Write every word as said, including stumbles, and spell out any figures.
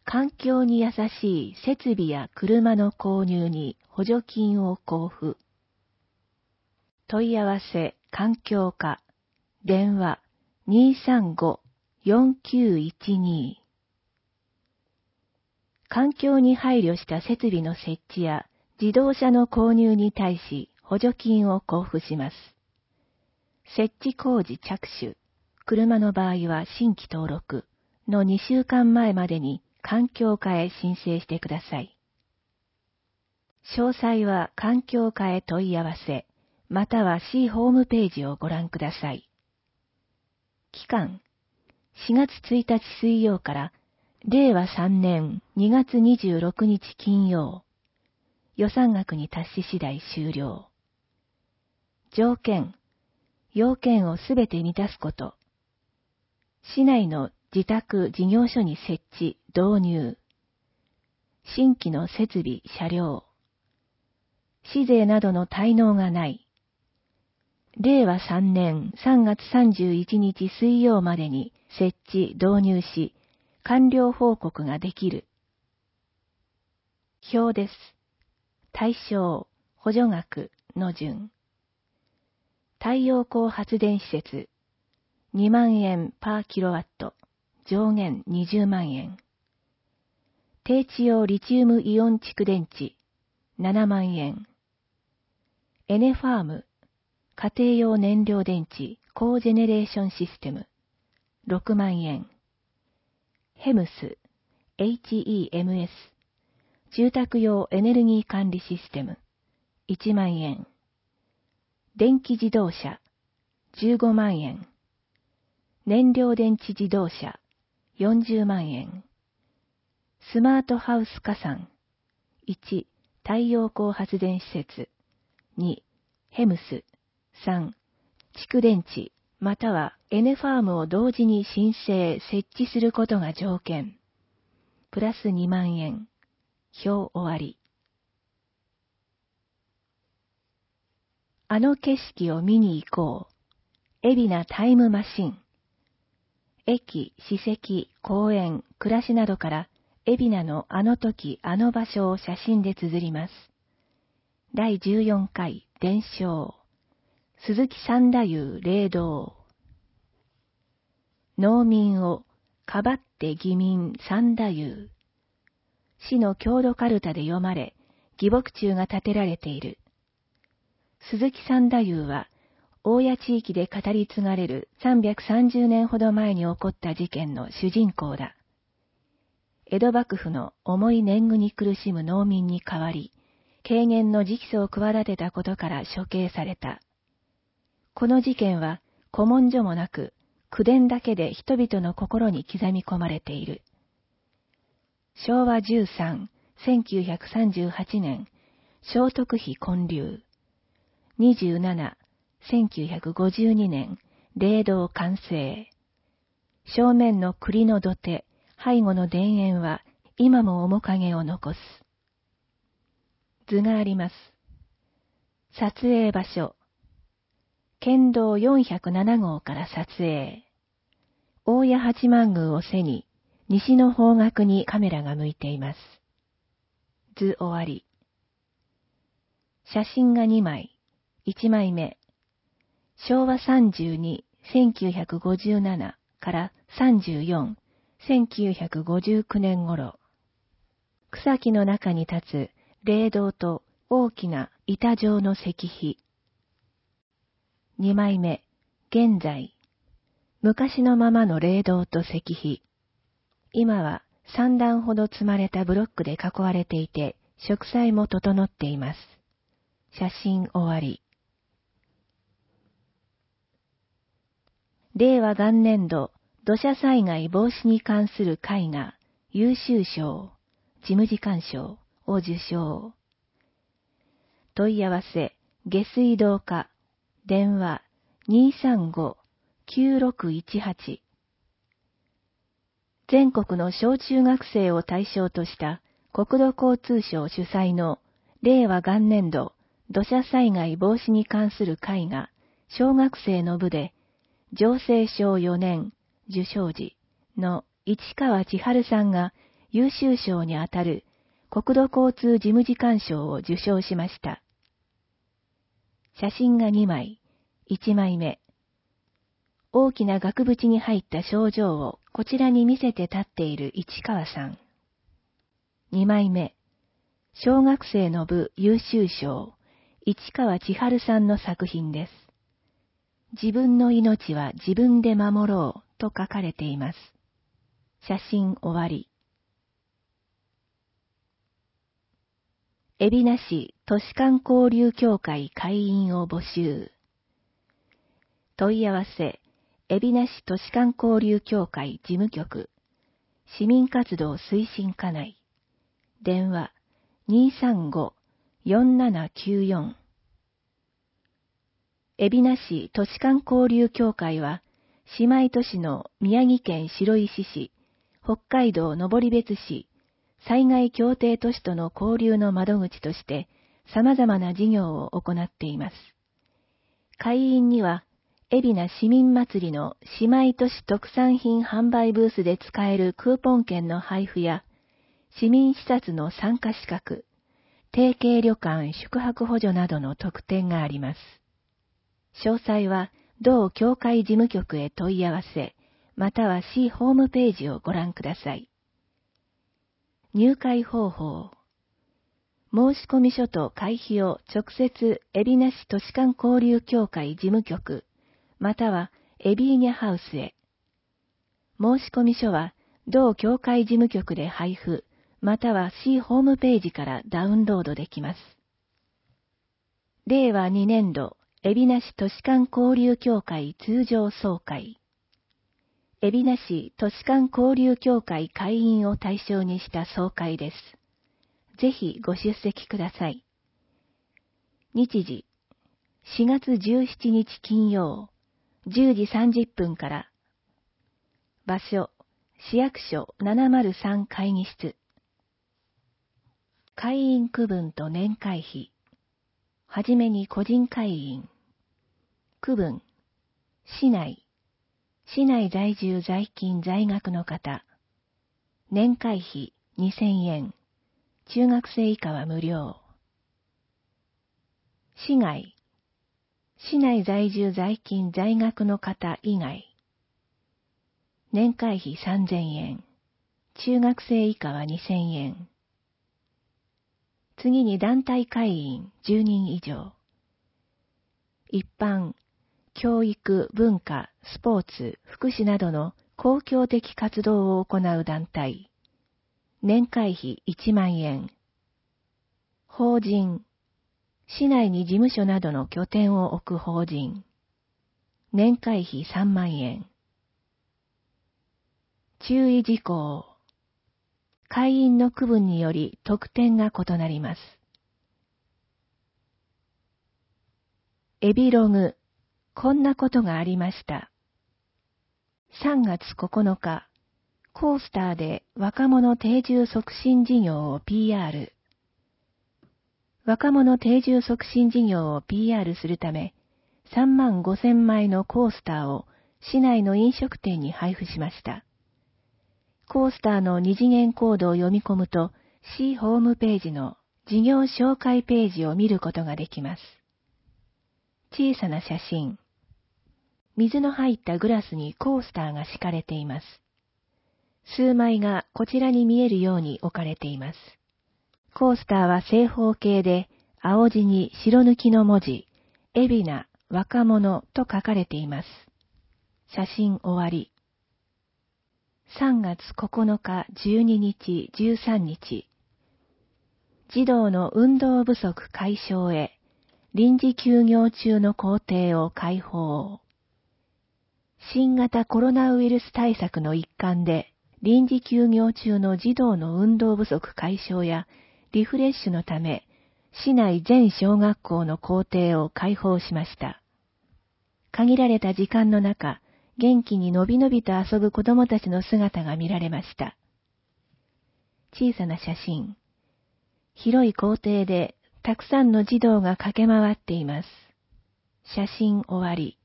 環境に優しい設備や車の購入に補助金を交付。問い合わせ環境課、電話 にーさんごーよんきゅういちに。環境に配慮した設備の設置や自動車の購入に対し補助金を交付します。設置工事着手、車の場合は新規登録のにしゅうかんまえまでに環境課へ申請してください。詳細は環境課へ問い合わせ、または市ホームページをご覧ください。期間、しがつついたち水曜かられいわさんねんにがつにじゅうろくにち金曜。予算額に達し次第終了。条件、要件をすべて満たすこと。市内の自宅事業所に設置、導入。新規の設備、車両。市税などの滞納がない。れいわさんねんさんがつさんじゅういちにち水曜までに設置、導入し、完了報告ができる。表です。対象、補助額の順。太陽光発電施設、にまんえんパーキロワット、上限にじゅうまんえん。低地用リチウムイオン蓄電池、ななまんえん。エネファーム、家庭用燃料電池コージェネレーションシステム、ろくまんえん。ヘムス、エイチイーエムエス、住宅用エネルギー管理システム、いちまんえん。電気自動車、じゅうごまんえん。燃料電池自動車、よんじゅうまんえん。スマートハウス加算、いち、太陽光発電施設、に、ヘムス、さん、蓄電池、またはエネファームを同時に申請、設置することが条件。プラスにまんえん。表終わり。あの景色を見に行こう。海老名タイムマシン。駅、史跡、公園、暮らしなどから海老名のあの時、あの場所を写真で綴ります。だいじゅうよんかい伝承。鈴木三太夫霊道。農民をかばって義民三太夫。市の郷土カルタで読まれ、義木柱が建てられている。鈴木三太夫は、大谷地域で語り継がれるさんびゃくさんじゅうねんほど前に起こった事件の主人公だ。江戸幕府の重い年貢に苦しむ農民に代わり、軽減の直訴を企てたことから処刑された。この事件は古文書もなく、口伝だけで人々の心に刻み込まれている。しょうわじゅうさん、せんきゅうひゃくさんじゅうはちねん、聖徳妃建立。にじゅうなな、せんきゅうひゃくごじゅうにねん、霊道完成。正面の栗の土手、背後の田園は今も面影を残す。図があります。撮影場所。県道よんひゃくななごうから撮影。大谷八幡宮を背に、西の方角にカメラが向いています。図終わり。写真がにまい。いちまいめ。しょうわさんじゅうに、せんきゅうひゃくごじゅうななからさんじゅうよん、せんきゅうひゃくごじゅうきゅうねん頃。草木の中に立つ霊道と大きな板状の石碑。にまいめ。現在。昔のままの霊道と石碑。今はさんだんほど積まれたブロックで囲われていて、植栽も整っています。写真終わり。れいわ元年度土砂災害防止に関する絵画優秀賞、事務次官賞を受賞。問い合わせ、下水道課、電話 にーさんごーきゅうろくいちはち。全国の小中学生を対象とした国土交通省主催のれいわ元年度土砂災害防止に関する絵画小学生の部で常青賞よねん受賞時の市川千春さんが優秀賞にあたる国土交通事務次官賞を受賞しました。写真がにまい、いちまいめ。大きな額縁に入った賞状をこちらに見せて立っている市川さん。にまいめ。小学生の部優秀賞、市川千春さんの作品です。自分の命は自分で守ろうと書かれています。写真終わり。海老名市都市間交流協会会員を募集。問い合わせ、海老名市都市間交流協会事務局、市民活動推進課内。電話、にーさんごーよんななきゅうよん。海老名市都市間交流協会は、姉妹都市の宮城県白石市、北海道登別市、災害協定都市との交流の窓口として、様々な事業を行っています。会員には、海老名市民祭りの姉妹都市特産品販売ブースで使えるクーポン券の配布や、市民視察の参加資格、提携旅館宿泊補助などの特典があります。詳細は、同協会事務局へ問い合わせ、または市ホームページをご覧ください。入会方法。申込書と会費を直接海老名市都市間交流協会事務局、またはエビーニャハウスへ。申込書は同協会事務局で配布、または市ホームページからダウンロードできます。れいわにねんど、海老名市都市間交流協会通常総会。海老名市都市間交流協会会員を対象にした総会です。ぜひご出席ください。日時、しがつじゅうしちにち金曜、じゅうじさんじゅっぷんから。場所、市役所ななまるさん会議室。会員区分と年会費。はじめに個人会員。区分、市内。市内在住在勤在学の方。年会費にせんえん。中学生以下は無料。市外。市内在住在勤在学の方以外。年会費さんぜんえん。中学生以下はにせんえん。次に団体会員じゅうにん以上。一般、教育、文化、スポーツ、福祉などの公共的活動を行う団体。年会費いちまんえん。法人。市内に事務所などの拠点を置く法人。年会費さんまんえん。注意事項。会員の区分により特典が異なります。エビログ。こんなことがありました。さんがつここのか、コースターで若者定住促進事業を ピーアール。若者定住促進事業を ピーアール するため、さんまんごせんまいのコースターを市内の飲食店に配布しました。コースターの二次元コードを読み込むと、市ホームページの事業紹介ページを見ることができます。小さな写真。水の入ったグラスにコースターが敷かれています。数枚がこちらに見えるように置かれています。コースターは正方形で、青地に白抜きの文字、海老名、若者と書かれています。写真終わり。さんがつここのか、じゅうににち、じゅうさんにち。児童の運動不足解消へ、臨時休業中の校庭を開放。新型コロナウイルス対策の一環で、臨時休業中の児童の運動不足解消やリフレッシュのため、市内全小学校の校庭を開放しました。限られた時間の中、元気にのびのびと遊ぶ子供たちの姿が見られました。小さな写真。広い校庭でたくさんの児童が駆け回っています。写真終わり。